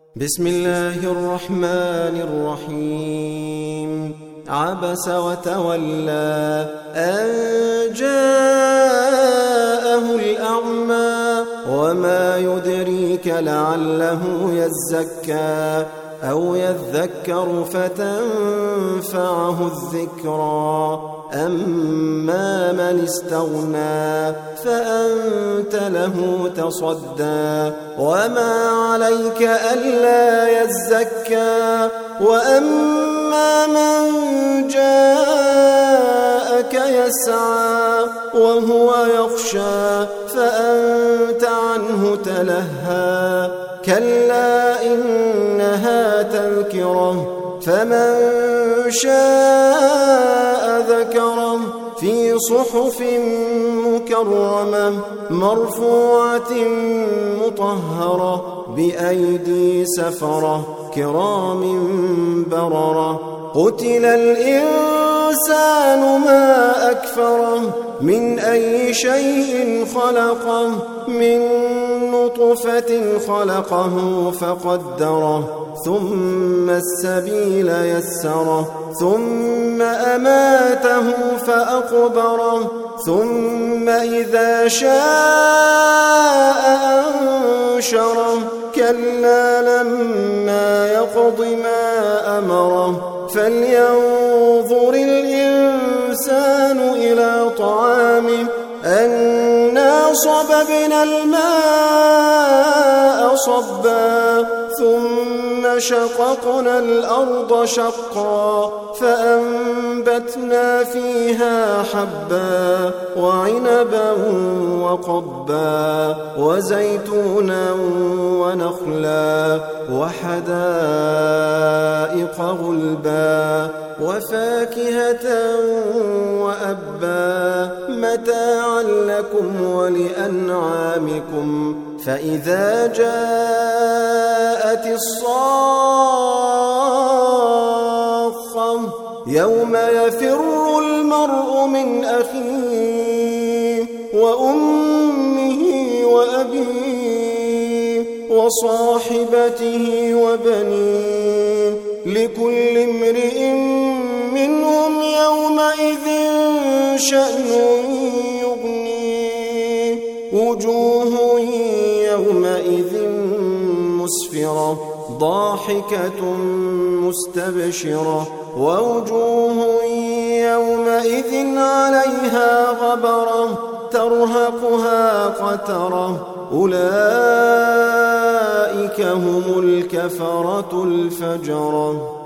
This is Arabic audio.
بسم الله الرحمن الرحيم عبس وتولى أن جاءه الأعمى وما يدريك لعله يزكى أو يذكر فتنفعه الذكرى أما من استغنى فأنت له تصدى وما عليك ألا يزكى وأما من جاءك يسعى وهو يخشى فأنت عنه تلهى كلا إنها تذكرة فمن شاء ذكره في صحف مكرمة مرفوعة مطهرة بأيدي سفرة كرام بررة قتل الإنسان ما أكفره من أي شيء خلقه من نطفة خلقه فقدره ثم السبيل يسره ثم أماته فأقبره ثم إذا شاء أنشره كلا لما يقض ما أمره فلينظر الإنسان إلى طعامه أنا صببنا الماء صبا ثم شققنا الأرض شقا فأنبتنا فيها حبا وعنبا وقضبا وزيتونا ونخلا وحدائق غلبا وفاكهة وأبا متاعا لكم ولأنعامكم فإذا جاءت الصاخة يوم يفر المرء من أخيه وأمه وأبيه وصاحبته وبنيه لكل امرئ منهم يومئذ شأن يغنيه وجوه يومئذ مسفرة ضاحكة مستبشرة ووجوه يومئذ عليها غبرة ترهقها قترة أولئك هم الكفرة الفجرة.